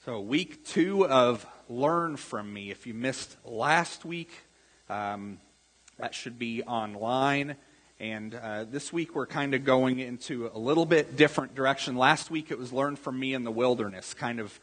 So week 2 of Learn From Me. If you missed last week, that should be online. And this week we're kind of going into a little bit different direction. Last week it was Learn From Me in the Wilderness. Kind of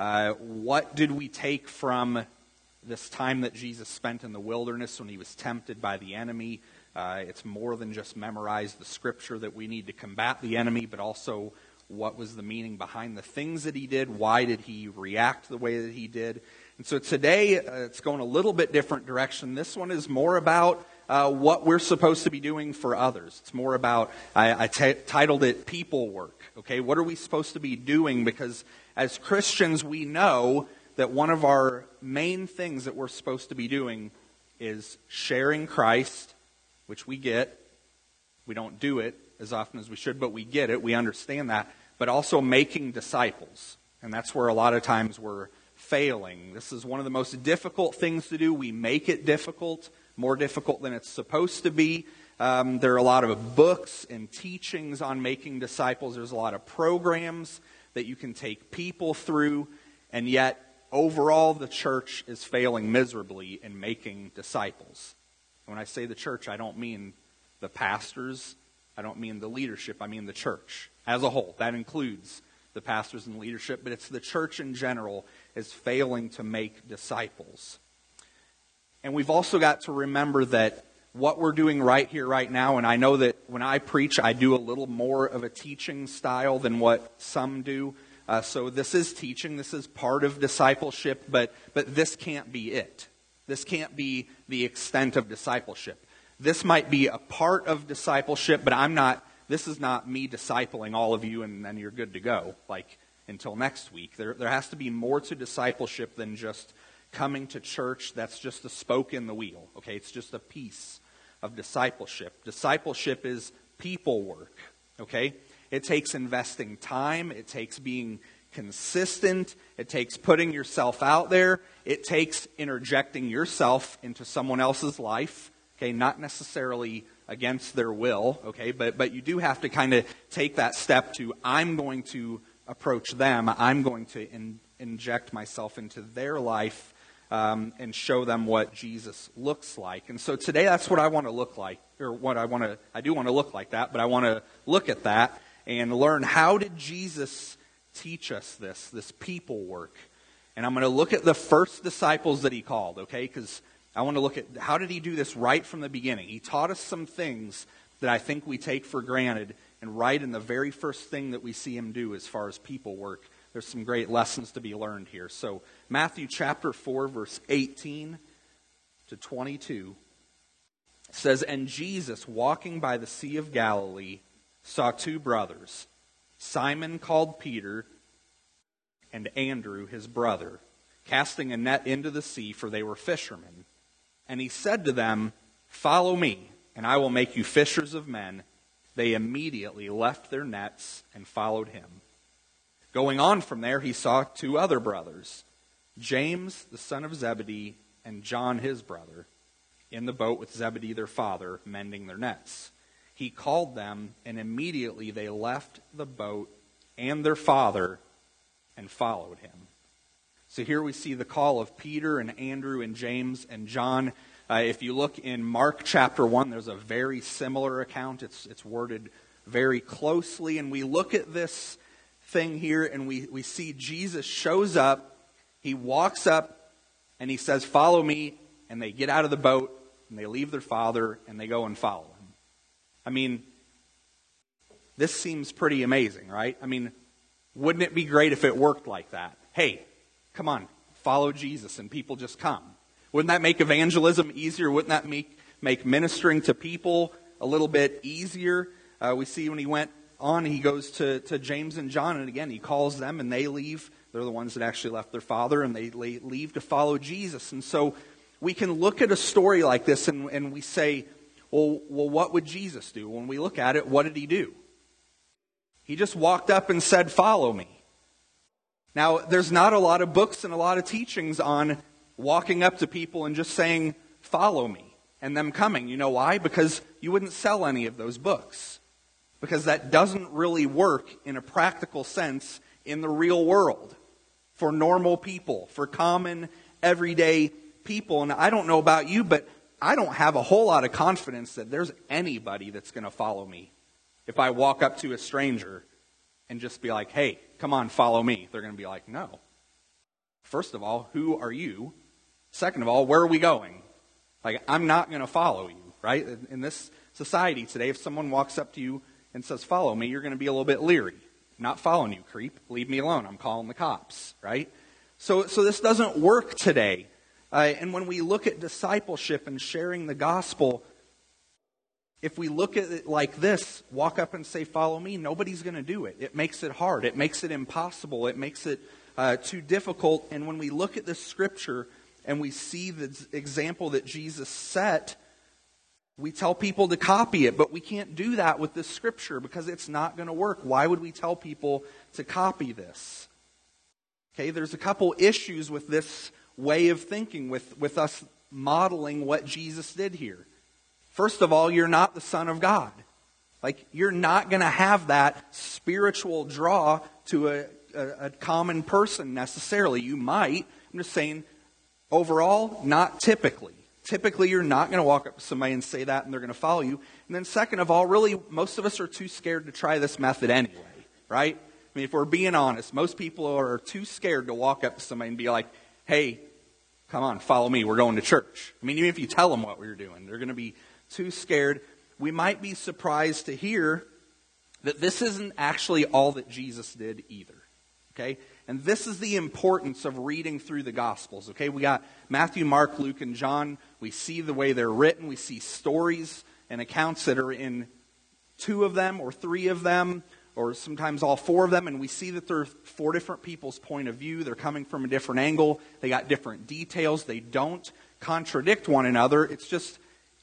what did we take from this time that Jesus spent in the wilderness when he was tempted by the enemy. It's more than just memorize the scripture that we need to combat the enemy, but also what was the meaning behind the things that he did? Why did he react the way that he did? And so today, it's going a little bit different direction. This one is more about what we're supposed to be doing for others. It's more about, I titled it People Work. Okay, what are we supposed to be doing? Because as Christians, we know that one of our main things that we're supposed to be doing is sharing Christ, which we get. We don't do it as often as we should, but we get it. We understand that. But also making disciples. And that's where a lot of times we're failing. This is one of the most difficult things to do. We make it difficult, more difficult than it's supposed to be. There are a lot of books and teachings on making disciples. There's a lot of programs that you can take people through. And yet, overall, the church is failing miserably in making disciples. When I say the church, I don't mean the pastors. I don't mean the leadership. I mean the church as a whole. That includes the pastors and leadership, but it's the church in general is failing to make disciples. And we've also got to remember that what we're doing right here, right now, and I know that when I preach, I do a little more of a teaching style than what some do. So this is teaching. This is part of discipleship, but this can't be it. This can't be the extent of discipleship. This might be a part of discipleship, but this is not me discipling all of you and then you're good to go, like until next week. There has to be more to discipleship than just coming to church. That's just a spoke in the wheel, okay? It's just a piece of discipleship. Discipleship is people work, okay? It takes investing time. It takes being consistent. It takes putting yourself out there. It takes interjecting yourself into someone else's life. Okay, not necessarily against their will, okay, but you do have to kind of take that step to, I'm going to approach them, I'm going to inject myself into their life and show them what Jesus looks like. And so today that's what I want to look like, or I do want to look like that, but I want to look at that and learn, how did Jesus teach us this people work? And I'm going to look at the first disciples that he called, okay, because I want to look at how did he do this right from the beginning. He taught us some things that I think we take for granted, and right in the very first thing that we see him do as far as people work, there's some great lessons to be learned here. So Matthew chapter 4, verse 18 to 22 says, "And Jesus, walking by the Sea of Galilee, saw two brothers, Simon called Peter, and Andrew his brother, casting a net into the sea, for they were fishermen. And he said to them, 'Follow me, and I will make you fishers of men.' They immediately left their nets and followed him. Going on from there, he saw two other brothers, James, the son of Zebedee, and John, his brother, in the boat with Zebedee, their father, mending their nets. He called them, and immediately they left the boat and their father and followed him." So here we see the call of Peter and Andrew and James and John. If you look in Mark chapter 1, there's a very similar account. It's worded very closely. And we look at this thing here and we see Jesus shows up. He walks up and he says, "Follow me." And they get out of the boat and they leave their father and they go and follow him. I mean, this seems pretty amazing, right? I mean, wouldn't it be great if it worked like that? Hey, come on, follow Jesus and people just come. Wouldn't that make evangelism easier? Wouldn't that make ministering to people a little bit easier? We see when he went on, he goes to James and John, and again, he calls them and they leave. They're the ones that actually left their father, and they leave to follow Jesus. And so we can look at a story like this and we say, well, what would Jesus do? When we look at it, what did he do? He just walked up and said, "Follow me." Now, there's not a lot of books and a lot of teachings on walking up to people and just saying, "Follow me," and them coming. You know why? Because you wouldn't sell any of those books. Because that doesn't really work in a practical sense in the real world. for normal people, for common, everyday people. And I don't know about you, but I don't have a whole lot of confidence that there's anybody that's going to follow me. If I walk up to a stranger and just be like, hey, come on, follow me, they're going to be like, no. First of all, who are you? Second of all, where are we going? Like, I'm not going to follow you, right? In this society today, if someone walks up to you and says, follow me, you're going to be a little bit leery. Not following you, creep. Leave me alone. I'm calling the cops, right? So this doesn't work today. And when we look at discipleship and sharing the gospel, if we look at it like this, walk up and say, follow me, nobody's going to do it. It makes it hard. It makes it impossible. It makes it too difficult. And when we look at this scripture and we see the example that Jesus set, we tell people to copy it, but we can't do that with this scripture because it's not going to work. Why would we tell people to copy this? Okay, there's a couple issues with this way of thinking, with us modeling what Jesus did here. First of all, you're not the Son of God. Like, you're not going to have that spiritual draw to a common person necessarily. You might. I'm just saying, overall, not typically. Typically, you're not going to walk up to somebody and say that and they're going to follow you. And then second of all, really, most of us are too scared to try this method anyway, right? I mean, if we're being honest, most people are too scared to walk up to somebody and be like, hey, come on, follow me, we're going to church. I mean, even if you tell them what we're doing, they're going to be too scared. We might be surprised to hear that this isn't actually all that Jesus did either, okay? And this is the importance of reading through the Gospels, okay? We got Matthew, Mark, Luke, and John. We see the way they're written. We see stories and accounts that are in 2 of them or 3 of them, or sometimes all 4 of them, and we see that there are 4 different people's point of view. They're coming from a different angle. They got different details. They don't contradict one another. It's just,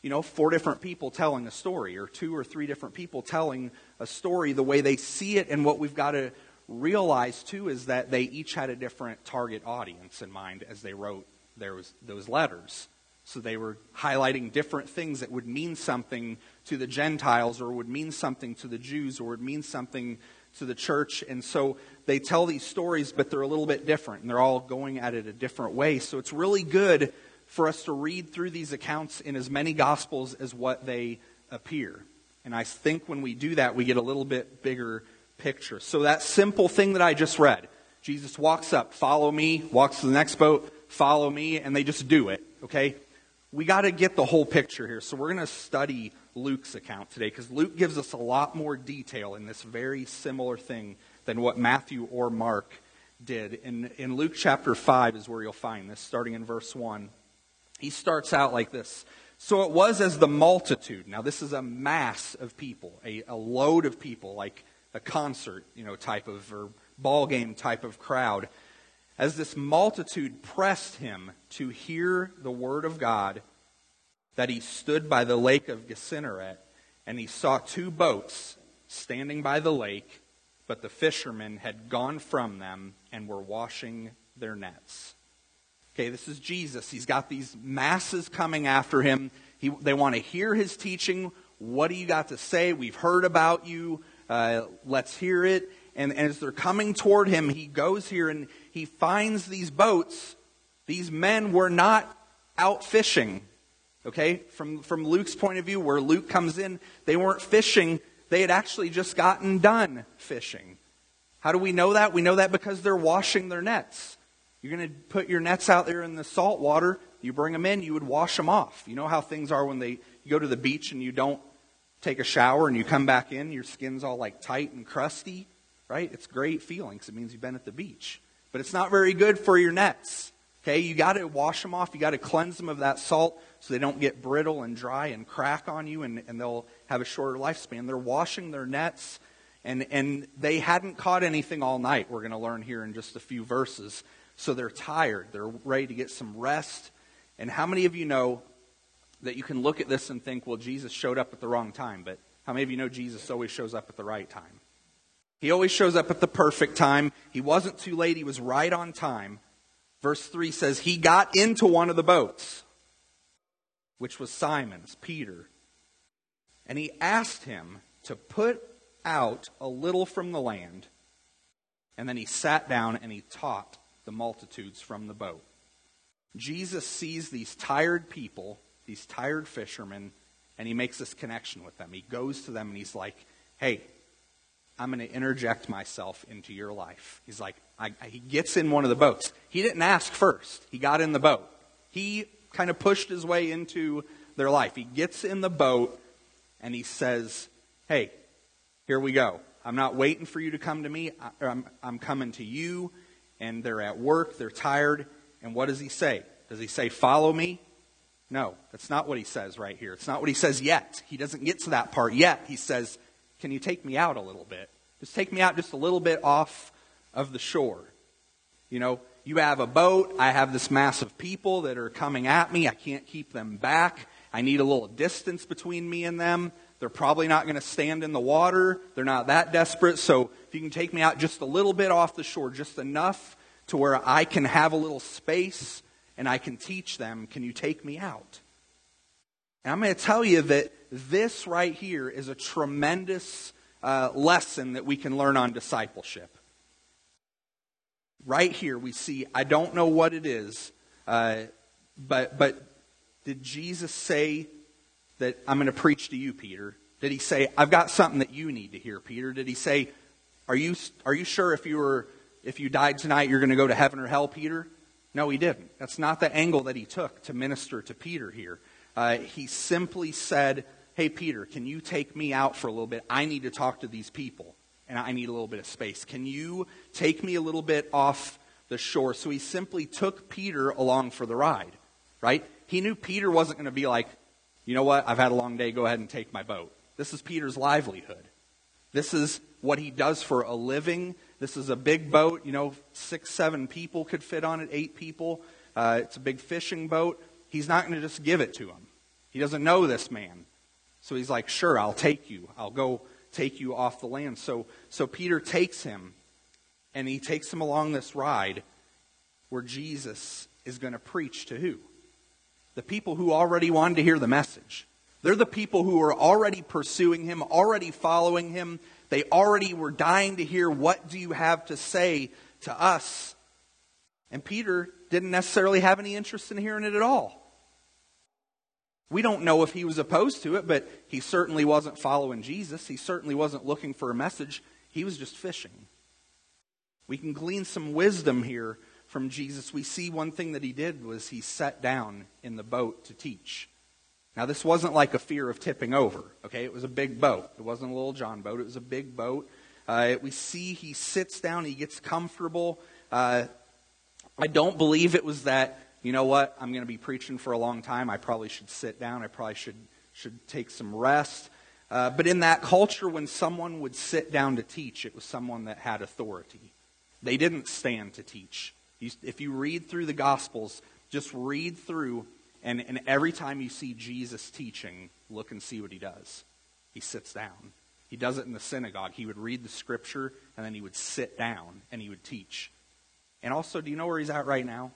4 different people telling a story, or 2 or 3 different people telling a story the way they see it. And what we've got to realize, too, is that they each had a different target audience in mind as they wrote those letters. So they were highlighting different things that would mean something to the Gentiles, or would mean something to the Jews, or would mean something to the church. And so they tell these stories, but they're a little bit different, and they're all going at it a different way. So it's really good for us to read through these accounts in as many Gospels as what they appear. And I think when we do that, we get a little bit bigger picture. So that simple thing that I just read, Jesus walks up, follow me, walks to the next boat, follow me, and they just do it, okay? We got to get the whole picture here. So we're going to study Luke's account today, because Luke gives us a lot more detail in this very similar thing than what Matthew or Mark did. In Luke chapter 5 is where you'll find this, starting in verse 1. He starts out like this. So it was as the multitude. Now this is a mass of people, a load of people, like a concert, type of, or ball game type of crowd. As this multitude pressed him to hear the word of God, that he stood by the lake of Gennesaret, and he saw 2 boats standing by the lake, but the fishermen had gone from them and were washing their nets. Okay, this is Jesus. He's got these masses coming after him. They want to hear his teaching. What do you got to say? We've heard about you. Let's hear it. And as they're coming toward him, he goes here and he finds these boats. These men were not out fishing. Okay, from Luke's point of view, where Luke comes in, they weren't fishing. They had actually just gotten done fishing. How do we know that? We know that because they're washing their nets. You're going to put your nets out there in the salt water. You bring them in, you would wash them off. You know how things are when you go to the beach and you don't take a shower and you come back in, your skin's all like tight and crusty, right? It's a great feeling because it means you've been at the beach. But it's not very good for your nets. Okay, you got to wash them off. You got to cleanse them of that salt so they don't get brittle and dry and crack on you, and they'll have a shorter lifespan. They're washing their nets, and they hadn't caught anything all night. We're going to learn here in just a few verses. So they're tired. They're ready to get some rest. And how many of you know that you can look at this and think, well, Jesus showed up at the wrong time? But how many of you know Jesus always shows up at the right time? He always shows up at the perfect time. He wasn't too late. He was right on time. Verse 3 says, he got into one of the boats, which was Simon's, Peter. And he asked him to put out a little from the land. And then he sat down and he taught the multitudes from the boat. Jesus sees these tired people, these tired fishermen, and he makes this connection with them. He goes to them and he's like, hey, I'm going to interject myself into your life. He's like, he gets in one of the boats. He didn't ask first. He got in the boat. He kind of pushed his way into their life. He gets in the boat and he says, hey, here we go. I'm not waiting for you to come to me. I'm coming to you. And they're at work. They're tired. And what does he say? Does he say, follow me? No, that's not what he says right here. It's not what he says yet. He doesn't get to that part yet. He says, can you take me out a little bit? Just take me out just a little bit off of the shore. You know, you have a boat. I have this mass of people that are coming at me. I can't keep them back. I need a little distance between me and them. They're probably not going to stand in the water. They're not that desperate. So if you can take me out just a little bit off the shore, just enough to where I can have a little space and I can teach them, can you take me out? And I'm going to tell you that this right here is a tremendous lesson that we can learn on discipleship. Right here we see, I don't know what it is, but did Jesus say that I'm going to preach to you, Peter? Did he say, I've got something that you need to hear, Peter? Did he say, are you sure if you died tonight you're going to go to heaven or hell, Peter? No, he didn't. That's not the angle that he took to minister to Peter here. He simply said, hey, Peter, can you take me out for a little bit? I need to talk to these people, and I need a little bit of space. Can you take me a little bit off the shore? So he simply took Peter along for the ride, right? He knew Peter wasn't going to be like, you know what, I've had a long day, go ahead and take my boat. This is Peter's livelihood. This is what he does for a living. This is a big boat, 6, 7 people could fit on it, 8 people. It's a big fishing boat. He's not going to just give it to him. He doesn't know this man. So he's like, sure, I'll take you. I'll go take you off the land. So Peter takes him, and he takes him along this ride where Jesus is going to preach to who? The people who already wanted to hear the message. They're the people who are already pursuing him, already following him. They already were dying to hear, what do you have to say to us? And Peter didn't necessarily have any interest in hearing it at all. We don't know if he was opposed to it, but he certainly wasn't following Jesus. He certainly wasn't looking for a message. He was just fishing. We can glean some wisdom here from Jesus. We see one thing that he did was he sat down in the boat to teach. Now, this wasn't like a fear of tipping over, okay? It was a big boat. It wasn't a little John boat. It was a big boat. We see he sits down. He gets comfortable. I don't believe it was that, you know what, I'm going to be preaching for a long time. I probably should sit down. I probably should take some rest. But in that culture, when someone would sit down to teach, it was someone that had authority. They didn't stand to teach. If you read through the Gospels, just read through, and every time you see Jesus teaching, look and see what he does. He sits down. He does it in the synagogue. He would read the scripture, and then he would sit down, and he would teach. And also, do you know where he's at right now?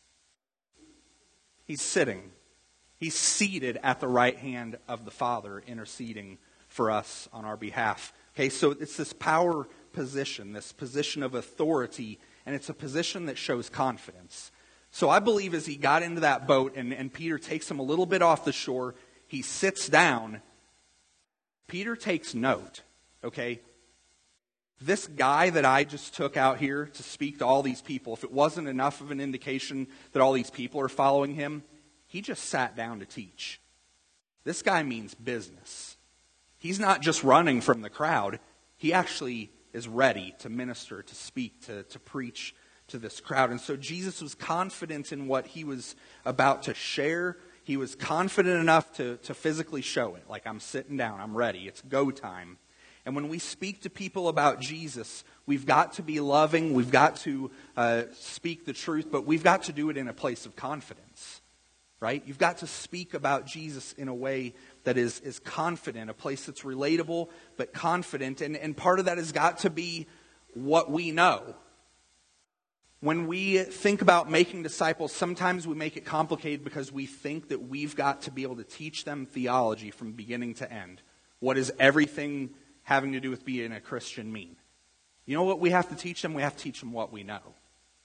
He's sitting. He's seated at the right hand of the Father, interceding for us on our behalf. Okay, so it's this power position, this position of authority, and it's a position that shows confidence. So I believe as he got into that boat and Peter takes him a little bit off the shore, he sits down. Peter takes note, okay? This guy that I just took out here to speak to all these people, if it wasn't enough of an indication that all these people are following him, he just sat down to teach. This guy means business. He's not just running from the crowd. He actually is ready to minister, to speak, to preach to this crowd. And so Jesus was confident in what he was about to share. He was confident enough to physically show it. Like, I'm sitting down, I'm ready, it's go time. And when we speak to people about Jesus, we've got to be loving, we've got to speak the truth, but we've got to do it in a place of confidence, right? You've got to speak about Jesus in a way that is confident, a place that's relatable, but confident. And part of that has got to be what we know. When we think about making disciples, sometimes we make it complicated because we think that we've got to be able to teach them theology from beginning to end. What does everything having to do with being a Christian mean? You know what we have to teach them? We have to teach them what we know.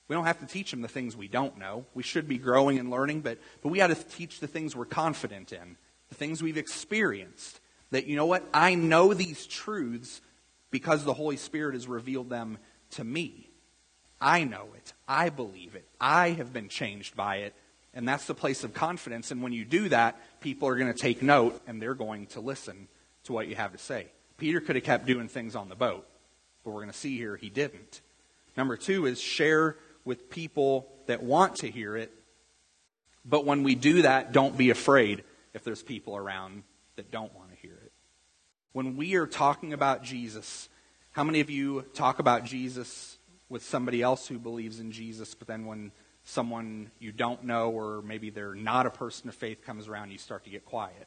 We don't have to teach them the things we don't know. We should be growing and learning, but we got to teach the things we're confident in, the things we've experienced. That, you know what, I know these truths because the Holy Spirit has revealed them to me. I know it. I believe it. I have been changed by it. And that's the place of confidence. And when you do that, people are going to take note and they're going to listen to what you have to say. Peter could have kept doing things on the boat, but we're going to see here he didn't. Number 2 is share with people that want to hear it. But when we do that, don't be afraid if there's people around that don't want to hear it. When we are talking about Jesus, how many of you talk about Jesus with somebody else who believes in Jesus, but then when someone you don't know or maybe they're not a person of faith comes around, you start to get quiet?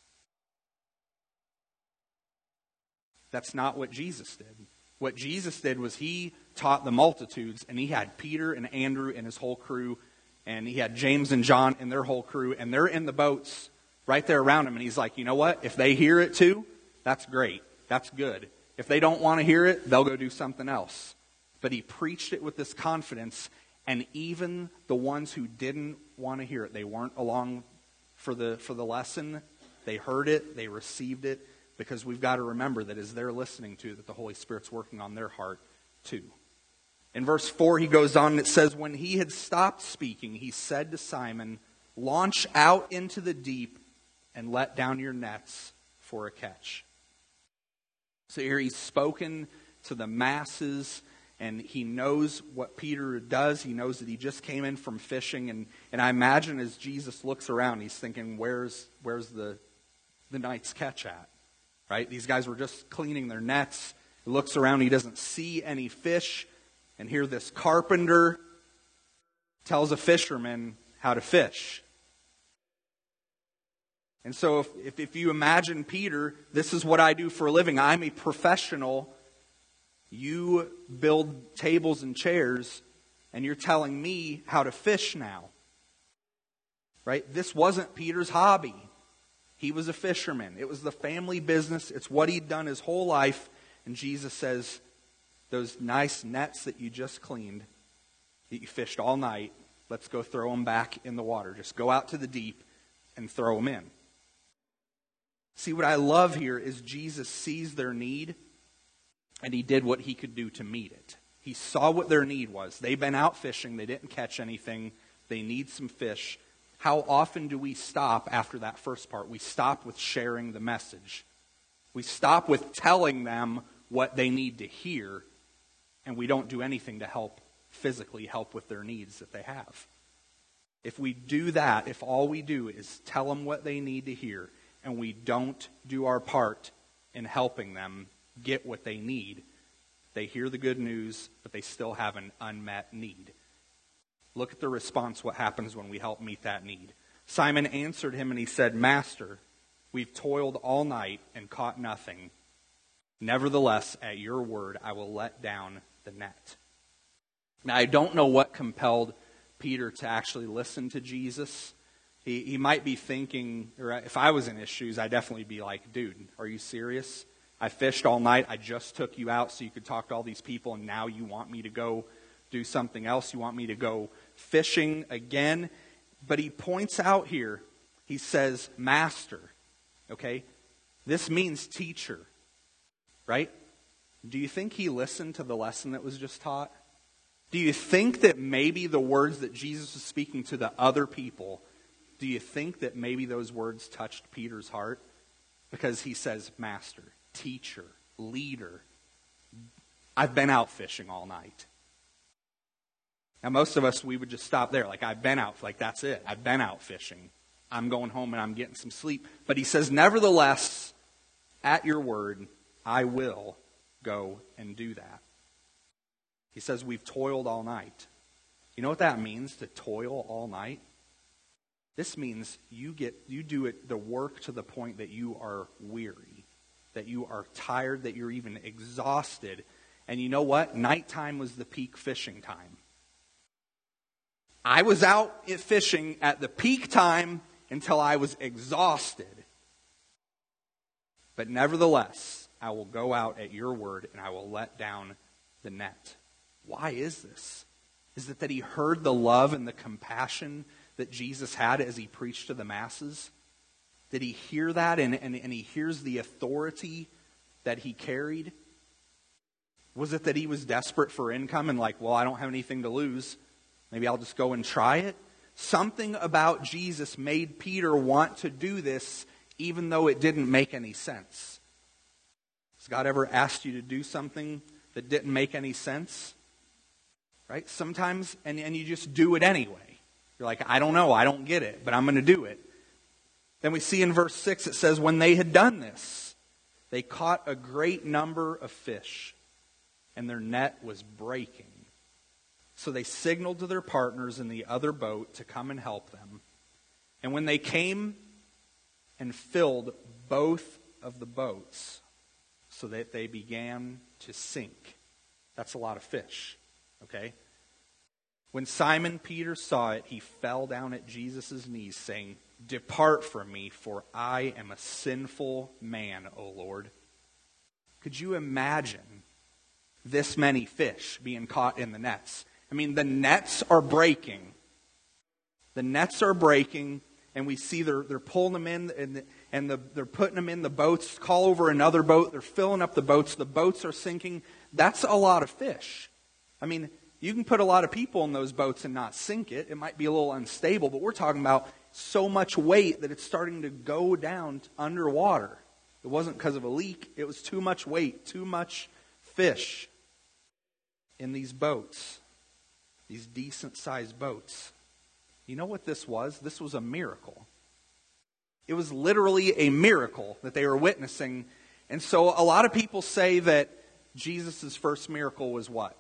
That's not what Jesus did. What Jesus did was he taught the multitudes, and he had Peter and Andrew and his whole crew, and he had James and John and their whole crew, and they're in the boats right there around him. And he's like, you know what? If they hear it too, that's great. That's good. If they don't want to hear it, they'll go do something else. But he preached it with this confidence, and even the ones who didn't want to hear it, they weren't along for the lesson. They heard it. They received it. Because we've got to remember that as they're listening to it, that the Holy Spirit's working on their heart too. In verse 4, he goes on and it says, when he had stopped speaking, he said to Simon, launch out into the deep and let down your nets for a catch. So here he's spoken to the masses, and he knows what Peter does. He knows that he just came in from fishing. And I imagine as Jesus looks around, he's thinking, where's the night's catch at? Right? These guys were just cleaning their nets. He looks around, he doesn't see any fish. And here this carpenter tells a fisherman how to fish. And so if you imagine Peter, this is what I do for a living. I'm a professional. You build tables and chairs, and you're telling me how to fish now. Right? This wasn't Peter's hobby. He was a fisherman. It was the family business. It's what he'd done his whole life. And Jesus says, those nice nets that you just cleaned, that you fished all night, let's go throw them back in the water. Just go out to the deep and throw them in. See, what I love here is Jesus sees their need, and he did what he could do to meet it. He saw what their need was. They've been out fishing. They didn't catch anything. They need some fish. How often do we stop after that first part? We stop with sharing the message. We stop with telling them what they need to hear, and we don't do anything to physically help with their needs that they have. If we do that, if all we do is tell them what they need to hear, and we don't do our part in helping them get what they need, they hear the good news, but they still have an unmet need. Look at the response, what happens when we help meet that need. Simon answered him and he said, Master, we've toiled all night and caught nothing. Nevertheless, at your word, I will let down the net. Now, I don't know what compelled Peter to actually listen to Jesus. He might be thinking, or if I was in his shoes, I'd definitely be like, dude, are you serious? I fished all night. I just took you out so you could talk to all these people, and now you want me to go do something else? You want me to go fishing again? But he points out here, he says, Master. Okay? This means teacher. Right? Do you think he listened to the lesson that was just taught? Do you think that maybe the words that Jesus was speaking to the other people, do you think that maybe those words touched Peter's heart? Because he says, Master, teacher, leader. I've been out fishing all night. Now, most of us, we would just stop there. Like, I've been out. Like, that's it. I've been out fishing. I'm going home and I'm getting some sleep. But he says, nevertheless, at your word, I will go and do that. He says, we've toiled all night. You know what that means, to toil all night? This means you do the work to the point that you are weary, that you are tired, that you're even exhausted. And you know what? Nighttime was the peak fishing time. I was out fishing at the peak time until I was exhausted. But nevertheless, I will go out at your word and I will let down the net. Why is this? Is it that he heard the love and the compassion that Jesus had as he preached to the masses? Did he hear that and he hears the authority that he carried? Was it that he was desperate for income and like, well, I don't have anything to lose. Maybe I'll just go and try it? Something about Jesus made Peter want to do this even though it didn't make any sense. Has God ever asked you to do something that didn't make any sense? Right? Sometimes, and you just do it anyway. You're like, I don't know, I don't get it, but I'm going to do it. Then we see in verse 6, it says, when they had done this, they caught a great number of fish, and their net was breaking. So they signaled to their partners in the other boat to come and help them. And when they came and filled both of the boats, so that they began to sink. That's a lot of fish, okay? When Simon Peter saw it, he fell down at Jesus' knees, saying, depart from me, for I am a sinful man, O Lord. Could you imagine this many fish being caught in the nets? I mean, the nets are breaking. The nets are breaking, and we see they're pulling them in, and they're putting them in the boats. Call over another boat. They're filling up the boats. The boats are sinking. That's a lot of fish. I mean, you can put a lot of people in those boats and not sink it. It might be a little unstable, but we're talking about so much weight that it's starting to go down underwater. It wasn't because of a leak. It was too much weight, too much fish in these boats, these decent-sized boats. You know what this was? This was a miracle. It was literally a miracle that they were witnessing. And so a lot of people say that Jesus' first miracle was what?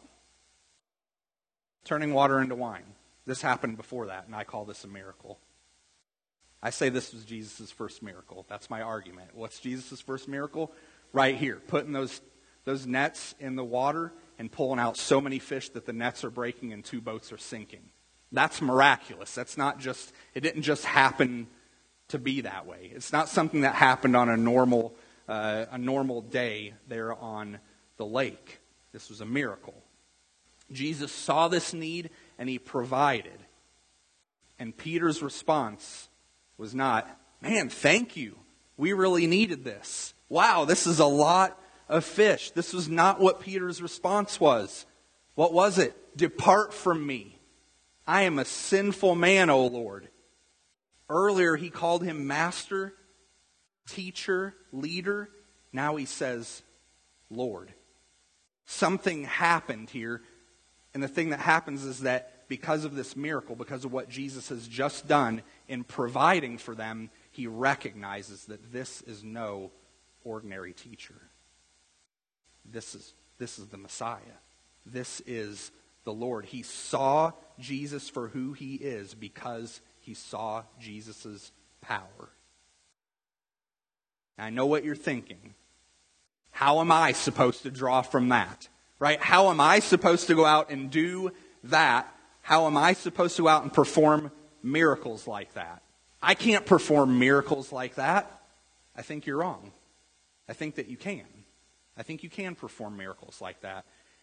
Turning water into wine. This happened before that, and I call this a miracle. I say this was Jesus' first miracle. That's my argument. What's Jesus' first miracle? Right here. Putting those nets in the water and pulling out so many fish that the nets are breaking and 2 boats are sinking. That's miraculous. That's not just, it didn't just happen to be that way. It's not something that happened on a normal day there on the lake. This was a miracle. Jesus saw this need and he provided. And Peter's response was not, man, thank you. We really needed this. Wow, this is a lot of fish. This was not what Peter's response was. What was it? Depart from me. I am a sinful man, O Lord. Earlier he called him master, teacher, leader. Now he says, Lord. Something happened here. And the thing that happens is that because of this miracle, because of what Jesus has just done in providing for them, he recognizes that this is no ordinary teacher. This is the Messiah. This is the Lord. He saw Jesus for who he is because he saw Jesus' power. I know what you're thinking. How am I supposed to draw from that? Right? How am I supposed to go out and do that? How am I supposed to go out and perform miracles like that? I can't perform miracles like that. I think you're wrong. I think that you can. I think you can perform miracles like that.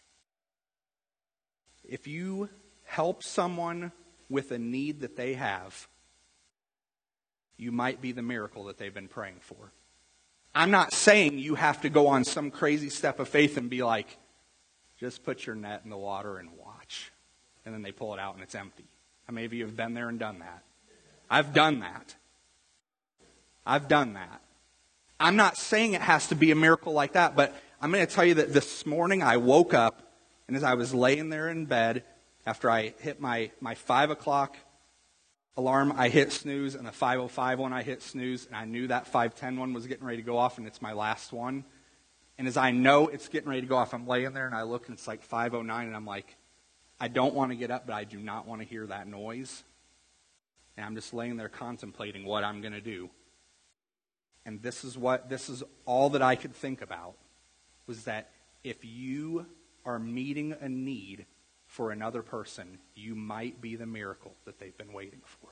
If you help someone with a need that they have, you might be the miracle that they've been praying for. I'm not saying you have to go on some crazy step of faith and be like, just put your net in the water and watch. And then they pull it out and it's empty. How many of you have been there and done that? I've done that. I've done that. I'm not saying it has to be a miracle like that, but I'm going to tell you that this morning I woke up, and as I was laying there in bed, after I hit my 5 o'clock alarm, I hit snooze, and the 5:05 one I hit snooze, and I knew that 5:10 one was getting ready to go off, and it's my last one. And as I know it's getting ready to go off, I'm laying there, and I look, and it's like 5:09, and I'm like, I don't want to get up, but I do not want to hear that noise. And I'm just laying there contemplating what I'm going to do. And this is all that I could think about, was that if you are meeting a need for another person, you might be the miracle that they've been waiting for.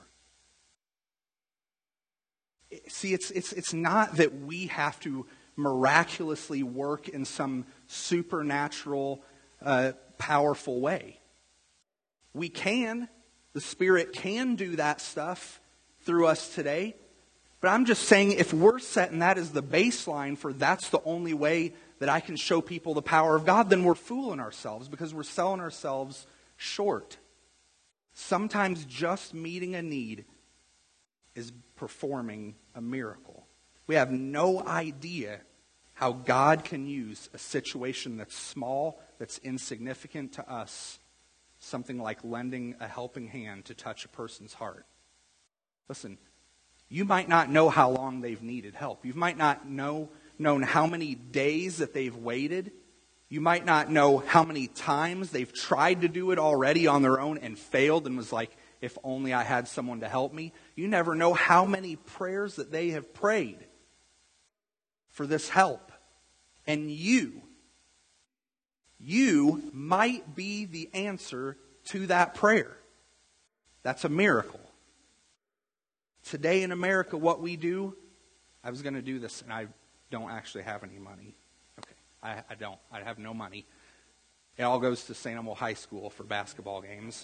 See, it's not that we have to miraculously work in some supernatural, powerful way. We can. The Spirit can do that stuff through us today. But I'm just saying, if we're setting that as the baseline for that's the only way that I can show people the power of God, then we're fooling ourselves because we're selling ourselves short. Sometimes just meeting a need is performing a miracle. We have no idea how God can use a situation that's small, that's insignificant to us, something like lending a helping hand to touch a person's heart. Listen, you might not know how long they've needed help. You might not known how many days that they've waited. You might not know how many times they've tried to do it already on their own and failed and was like, if only I had someone to help me. You never know how many prayers that they have prayed for this help. And you might be the answer to that prayer. That's a miracle. Today in America, what we do, I was going to do this and I don't actually have any money. Okay, I don't. I have no money. It all goes to St. Elmo High School for basketball games.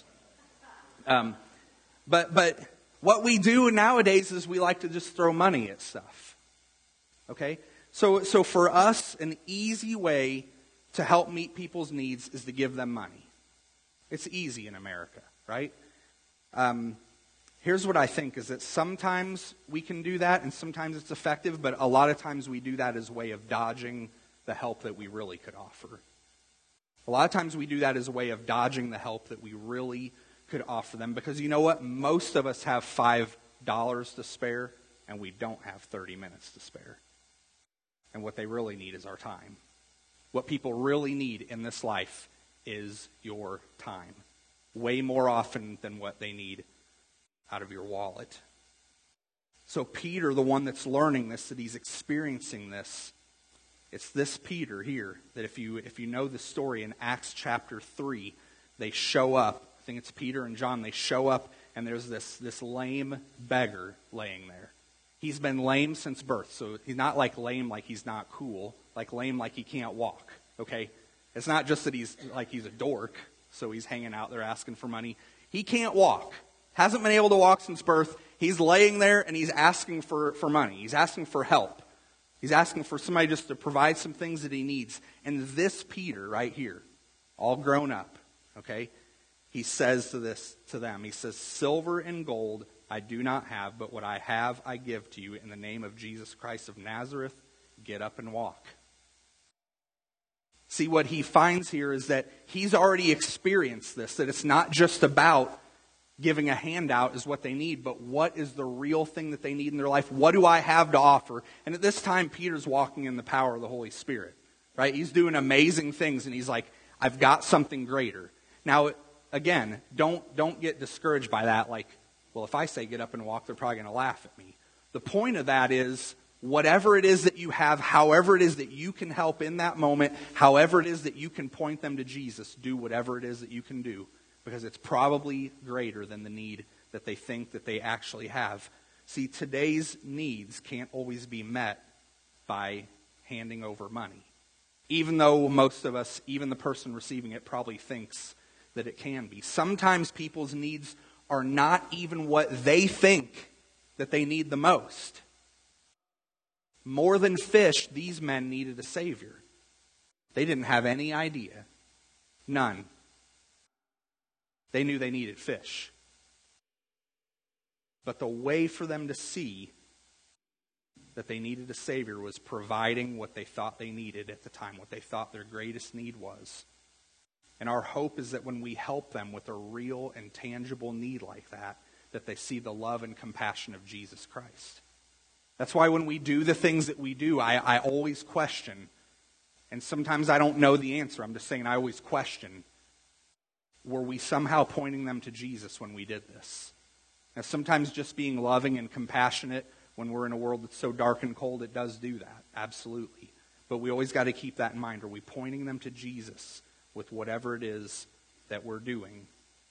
But what we do nowadays is we like to just throw money at stuff. Okay? So for us, an easy way to help meet people's needs is to give them money. It's easy in America, right? Here's what I think is that sometimes we can do that and sometimes it's effective, but a lot of times we do that as a way of dodging the help that we really could offer. A lot of times we do that as a way of dodging the help that we really could offer them, because you know what? Most of us have $5 to spare and we don't have 30 minutes to spare. And what they really need is our time. What people really need in this life is your time. Way more often than what they need out of your wallet. So Peter, the one that's learning this, that he's experiencing this, it's this Peter here that if you know the story in Acts chapter 3, they show up. I think it's Peter and John. They show up and there's this lame beggar laying there. He's been lame since birth. So he's not like lame like he's not cool, like lame like he can't walk. Okay? It's not just that he's a dork, so he's hanging out there asking for money. He can't walk. Hasn't been able to walk since birth. He's laying there and he's asking for money. He's asking for help. He's asking for somebody just to provide some things that he needs. And this Peter right here, all grown up, okay, he says to them, he says, "Silver and gold I do not have, but what I have I give to you. In the name of Jesus Christ of Nazareth, get up and walk." See, what he finds here is that he's already experienced this, that it's not just about giving a handout is what they need, but what is the real thing that they need in their life? What do I have to offer? And at this time, Peter's walking in the power of the Holy Spirit, right? He's doing amazing things, and he's like, I've got something greater. Now, again, don't get discouraged by that, like, well, if I say get up and walk, they're probably going to laugh at me. The point of that is, whatever it is that you have, however it is that you can help in that moment, however it is that you can point them to Jesus, do whatever it is that you can do. Because it's probably greater than the need that they think that they actually have. See, today's needs can't always be met by handing over money. Even though most of us, even the person receiving it, probably thinks that it can be. Sometimes people's needs are not even what they think that they need the most. More than fish, these men needed a Savior. They didn't have any idea. None. They knew they needed fish. But the way for them to see that they needed a Savior was providing what they thought they needed at the time, what they thought their greatest need was. And our hope is that when we help them with a real and tangible need like that, that they see the love and compassion of Jesus Christ. That's why when we do the things that we do, I always question, and sometimes I don't know the answer. I'm just saying I always question, were we somehow pointing them to Jesus when we did this? Now, sometimes just being loving and compassionate when we're in a world that's so dark and cold, it does do that, absolutely. But we always got to keep that in mind. Are we pointing them to Jesus with whatever it is that we're doing?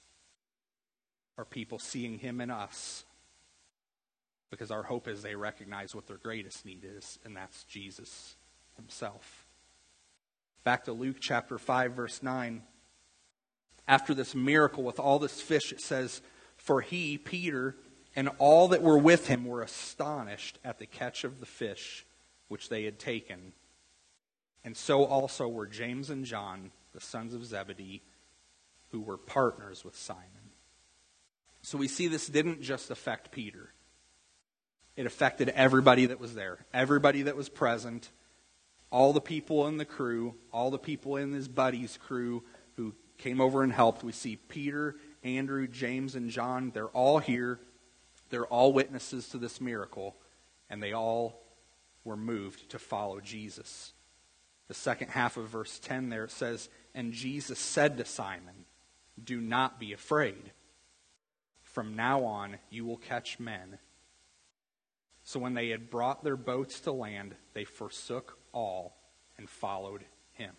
Are people seeing Him in us? Because our hope is they recognize what their greatest need is, and that's Jesus Himself. Back to Luke chapter 5, verse 9. after this miracle with all this fish, it says, "For he, Peter, and all that were with him were astonished at the catch of the fish which they had taken. And so also were James and John, the sons of Zebedee, who were partners with Simon." So we see this didn't just affect Peter. It affected everybody that was there, everybody that was present, all the people in the crew, all the people in his buddy's crew who came over and helped. We see Peter, Andrew, James, and John. They're all here. They're all witnesses to this miracle, and they all were moved to follow Jesus. The second half of verse 10 there, it says, "And Jesus said to Simon, 'Do not be afraid. From now on you will catch men.' So when they had brought their boats to land, they forsook all and followed him."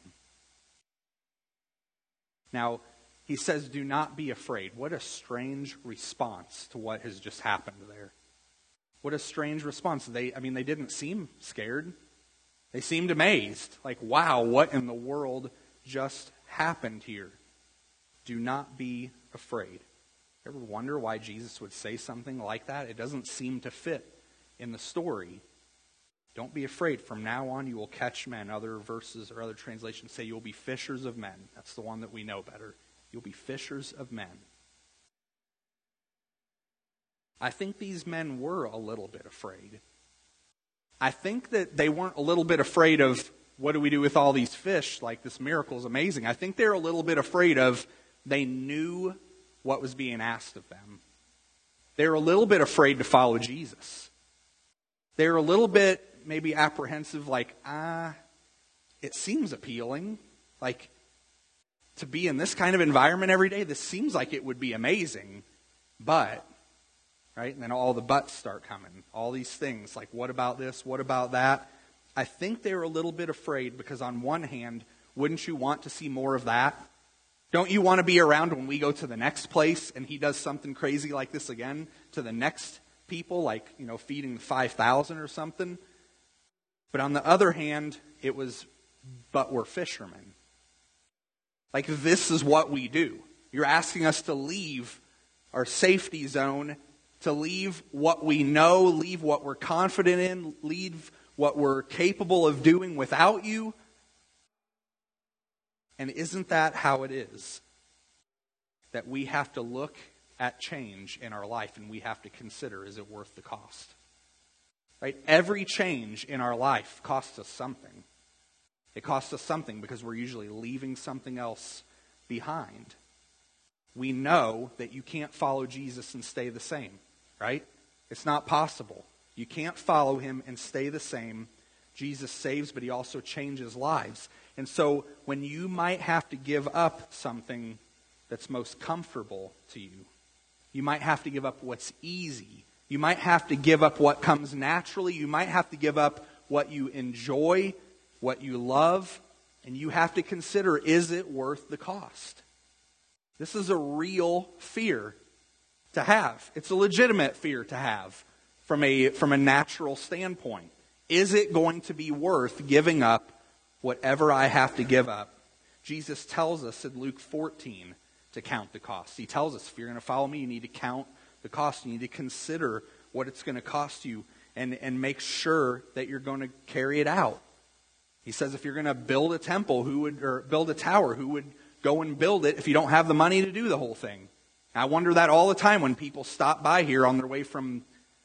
Now, he says, "Do not be afraid." What a strange response to what has just happened there. What a strange response. They didn't seem scared. They seemed amazed. Like, wow, what in the world just happened here? Do not be afraid. Ever wonder why Jesus would say something like that? It doesn't seem to fit in the story. Don't be afraid. From now on you will catch men. Other verses or other translations say you'll be fishers of men. That's the one that we know better. You'll be fishers of men. I think these men were a little bit afraid. I think that they weren't a little bit afraid of, what do we do with all these fish? Like, this miracle is amazing. I think they're a little bit afraid of, they knew what was being asked of them. They were a little bit afraid to follow Jesus. They were a little bit maybe apprehensive, like, it seems appealing. Like, to be in this kind of environment every day, this seems like it would be amazing. But, right? And then all the buts start coming. All these things, like, what about this? What about that? I think they were a little bit afraid because on one hand, wouldn't you want to see more of that? Don't you want to be around when we go to the next place and he does something crazy like this again to the next people, like, feeding the 5,000 or something? But on the other hand, it was, but we're fishermen. Like, this is what we do. You're asking us to leave our safety zone, to leave what we know, leave what we're confident in, leave what we're capable of doing without you. And isn't that how it is? That we have to look at change in our life and we have to consider, is it worth the cost? Right? Every change in our life costs us something. It costs us something because we're usually leaving something else behind. We know that you can't follow Jesus and stay the same, right? It's not possible. You can't follow him and stay the same. Jesus saves, but he also changes lives. And so when you might have to give up something that's most comfortable to you, you might have to give up what's easy. You might have to give up what comes naturally. You might have to give up what you enjoy, what you love, and you have to consider, is it worth the cost? This is a real fear to have. It's a legitimate fear to have from a natural standpoint. Is it going to be worth giving up whatever I have to give up? Jesus tells us in Luke 14 to count the cost. He tells us, if you're going to follow me, you need to count the cost. You need to consider what it's going to cost you and make sure that you're going to carry it out. He says if you're going to build a temple, or build a tower, who would go and build it if you don't have the money to do the whole thing? I wonder that all the time when people stop by here on their way from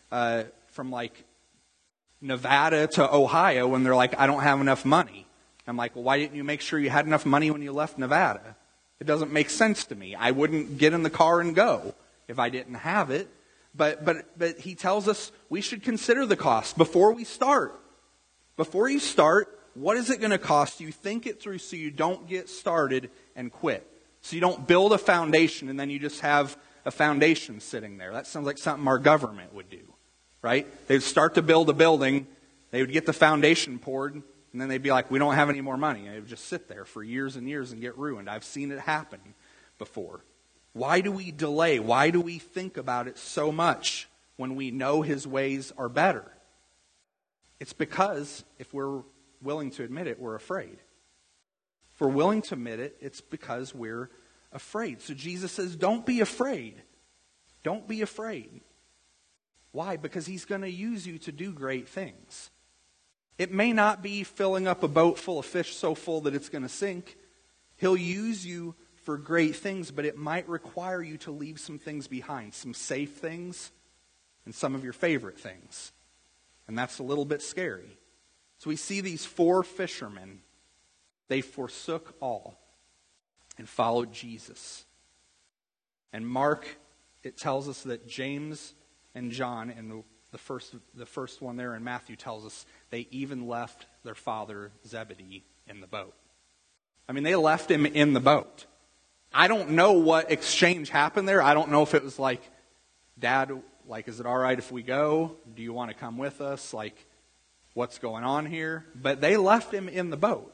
like Nevada to Ohio, when they're like, I don't have enough money. I'm like, well, why didn't you make sure you had enough money when you left Nevada? It doesn't make sense to me. I wouldn't get in the car and go if I didn't have it. But he tells us we should consider the cost before we start. Before you start, what is it going to cost you? Think it through so you don't get started and quit. So you don't build a foundation and then you just have a foundation sitting there. That sounds like something our government would do, right? They'd start to build a building, they would get the foundation poured, and then they'd be like, we don't have any more money. And it would just sit there for years and years and get ruined. I've seen it happen before. Why do we delay? Why do we think about it so much when we know his ways are better? It's because, if we're willing to admit it, we're afraid. If we're willing to admit it, it's because we're afraid. So Jesus says, don't be afraid. Don't be afraid. Why? Because he's going to use you to do great things. It may not be filling up a boat full of fish so full that it's going to sink. He'll use you for great things, but it might require you to leave some things behind, some safe things and some of your favorite things. And that's a little bit scary. So we see these 4 fishermen. They forsook all and followed Jesus. And Mark, it tells us that James and John, and the first one there in Matthew tells us they even left their father Zebedee in the boat. I mean, they left him in the boat. I don't know what exchange happened there. I don't know if it was like, Dad, like, is it all right if we go? Do you want to come with us? Like, what's going on here? But they left him in the boat.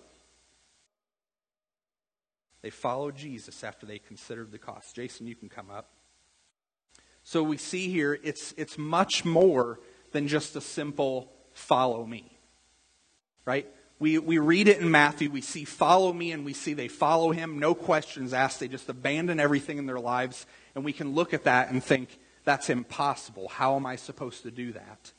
They followed Jesus after they considered the cost. Jason, you can come up. So we see here, it's much more than just a simple follow me. Right? We read it in Matthew, we see follow me, and we see they follow him, no questions asked, they just abandon everything in their lives, and we can look at that and think, that's impossible. How am I supposed to do that?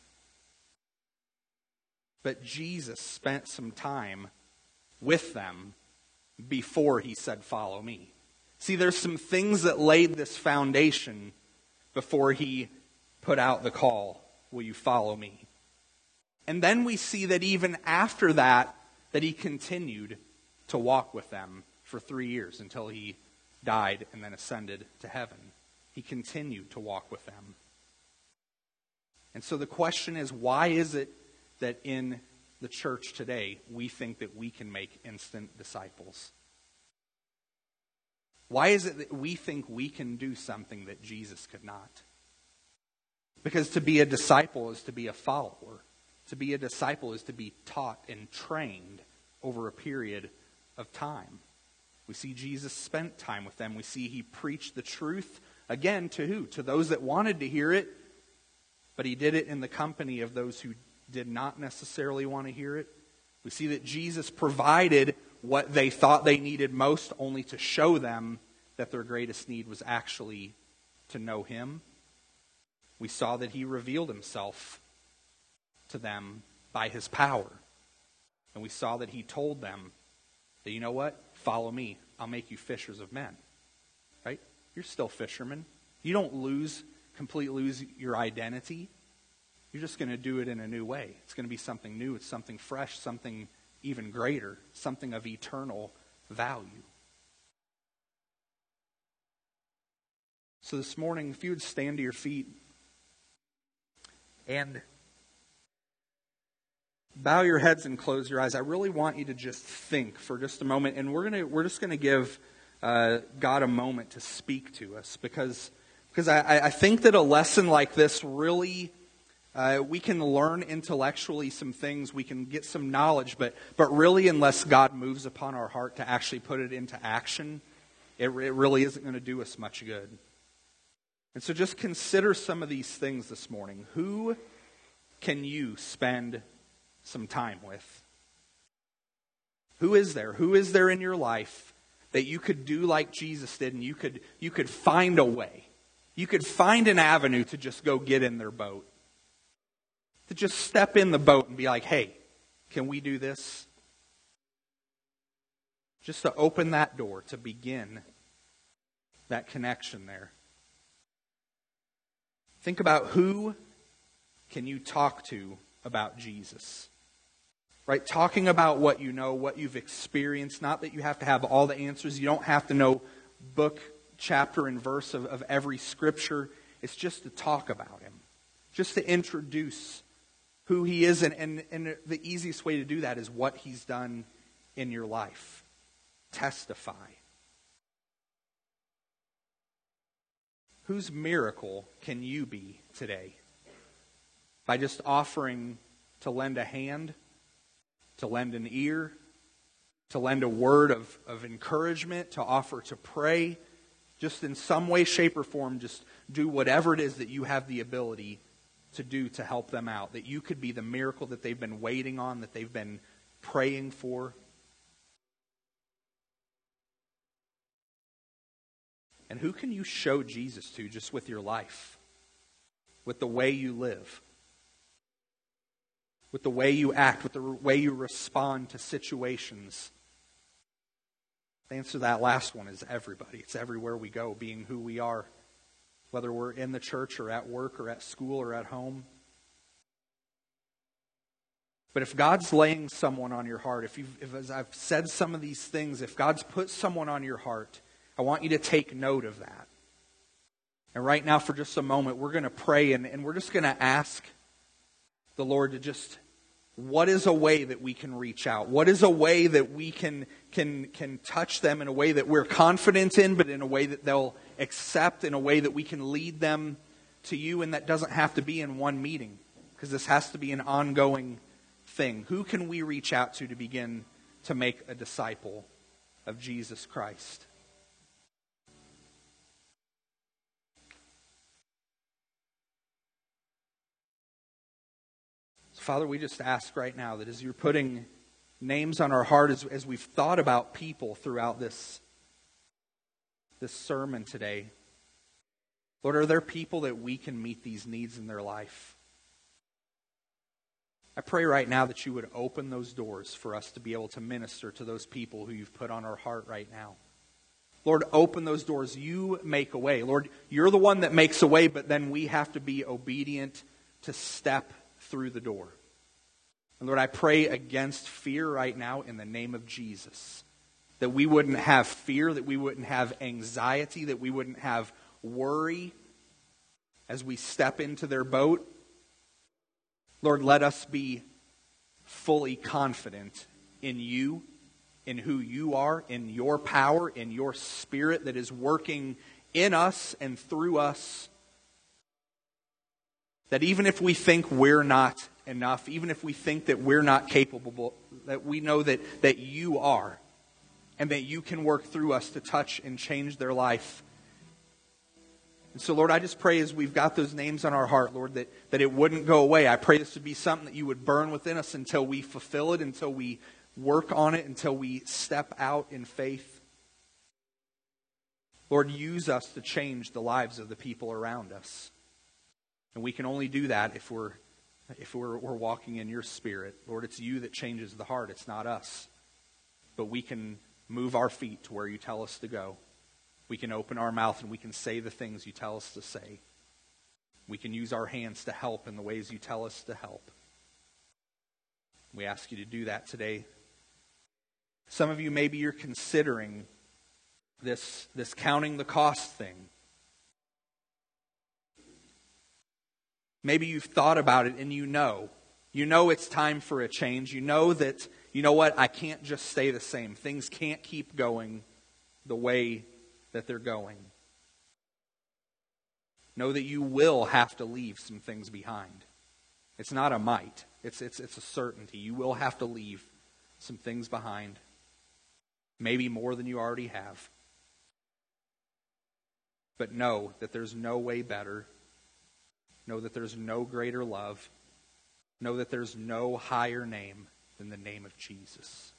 But Jesus spent some time with them before he said, follow me. See, there's some things that laid this foundation before he put out the call, will you follow me? And then we see that even after that he continued to walk with them for 3 years until he died and then ascended to heaven. He continued to walk with them. And so the question is, why is it that in the church today we think that we can make instant disciples? Why is it that we think we can do something that Jesus could not? Because to be a disciple is to be a follower. To be a disciple is to be taught and trained over a period of time. We see Jesus spent time with them. We see he preached the truth, again, to who? To those that wanted to hear it, but he did it in the company of those who did not necessarily want to hear it. We see that Jesus provided what they thought they needed most, only to show them that their greatest need was actually to know him. We saw that he revealed himself to them by his power. And we saw that he told them that, you know what? Follow me. I'll make you fishers of men. Right? You're still fishermen. You don't completely lose your identity. You're just going to do it in a new way. It's going to be something new. It's something fresh, something even greater, something of eternal value. So this morning, if you would stand to your feet and bow your heads and close your eyes, I really want you to just think for just a moment, and we're just going to give God a moment to speak to us, because I think that a lesson like this really, we can learn intellectually some things, we can get some knowledge, but really unless God moves upon our heart to actually put it into action, it really isn't going to do us much good. And so just consider some of these things this morning. Who can you spend some time with? Who is there? Who is there in your life that you could do like Jesus did, and you could find a way? You could find an avenue to just go get in their boat. To just step in the boat and be like, hey, can we do this? Just to open that door, to begin that connection there. Think about who can you talk to about Jesus. Right? Talking about what you know, what you've experienced. Not that you have to have all the answers. You don't have to know book, chapter, and verse of every scripture. It's just to talk about him. Just to introduce who he is. And the easiest way to do that is what he's done in your life. Testify. Whose miracle can you be today? By just offering to lend a hand, to lend an ear, to lend a word of encouragement, to offer to pray, just in some way, shape, or form, just do whatever it is that you have the ability to do to help them out. That you could be the miracle that they've been waiting on, that they've been praying for. And who can you show Jesus to just with your life? With the way you live? With the way you act? With the way you respond to situations? The answer to that last one is everybody. It's everywhere we go, being who we are. Whether we're in the church or at work or at school or at home. But if God's laying someone on your heart, if as I've said some of these things, if God's put someone on your heart, I want you to take note of that. And right now, for just a moment, we're going to pray and we're just going to ask the Lord to just, what is a way that we can reach out? What is a way that we can touch them in a way that we're confident in, but in a way that they'll accept, in a way that we can lead them to you, and that doesn't have to be in one meeting, because this has to be an ongoing thing. Who can we reach out to begin to make a disciple of Jesus Christ? Father, we just ask right now that as you're putting names on our heart, as we've thought about people throughout this sermon today, Lord, are there people that we can meet these needs in their life? I pray right now that you would open those doors for us to be able to minister to those people who you've put on our heart right now. Lord, open those doors. You make a way. Lord, you're the one that makes a way, but then we have to be obedient to step through the door. And Lord, I pray against fear right now in the name of Jesus. That we wouldn't have fear, that we wouldn't have anxiety, that we wouldn't have worry as we step into their boat. Lord, let us be fully confident in you, in who you are, in your power, in your Spirit that is working in us and through us. That even if we think we're not enough, even if we think that we're not capable, that we know that you are, and that you can work through us to touch and change their life. And so, Lord, I just pray as we've got those names on our heart, Lord, that it wouldn't go away. I pray this would be something that you would burn within us until we fulfill it, until we work on it, until we step out in faith. Lord, use us to change the lives of the people around us. And we can only do that if we're walking in your Spirit. Lord, it's you that changes the heart. It's not us. But we can move our feet to where you tell us to go. We can open our mouth and we can say the things you tell us to say. We can use our hands to help in the ways you tell us to help. We ask you to do that today. Some of you, maybe you're considering this counting the cost thing. Maybe you've thought about it and you know it's time for a change. You know that, you know what, I can't just stay the same. Things can't keep going the way that they're going. Know that you will have to leave some things behind. It's not a might. It's a certainty. You will have to leave some things behind. Maybe more than you already have. But know that there's no way better. Know that there's no greater love. Know that there's no higher name than the name of Jesus.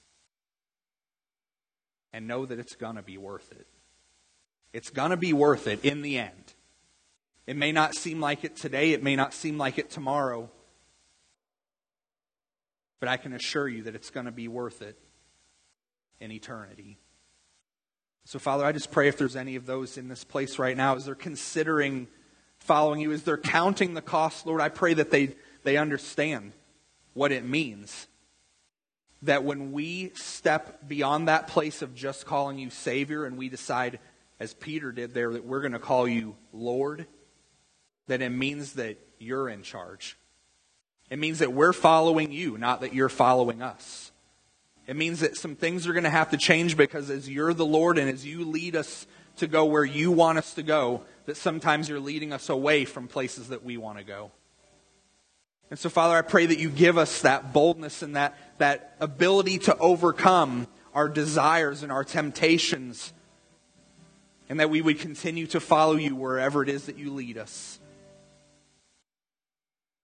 And know that it's going to be worth it. It's going to be worth it in the end. It may not seem like it today. It may not seem like it tomorrow. But I can assure you that it's going to be worth it in eternity. So, Father, I just pray if there's any of those in this place right now, as they're considering following you, as they're counting the cost, Lord, I pray that they understand what it means. That when we step beyond that place of just calling you Savior and we decide, as Peter did there, that we're going to call you Lord, that it means that you're in charge. It means that we're following you, not that you're following us. It means that some things are going to have to change because as you're the Lord and as you lead us to go where you want us to go, that sometimes you're leading us away from places that we want to go. And so, Father, I pray that you give us that boldness and that ability to overcome our desires and our temptations, and that we would continue to follow you wherever it is that you lead us.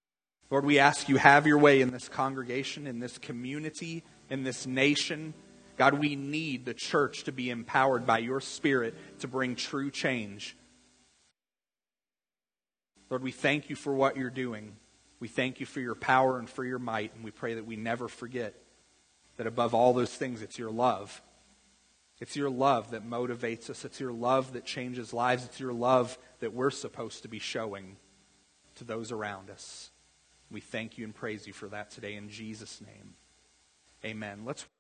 Lord, we ask you, have your way in this congregation, in this community, in this nation. God, we need the church to be empowered by your Spirit to bring true change. Lord, we thank you for what you're doing. We thank you for your power and for your might, and we pray that we never forget that above all those things, it's your love. It's your love that motivates us. It's your love that changes lives. It's your love that we're supposed to be showing to those around us. We thank you and praise you for that today in Jesus' name. Amen. Let's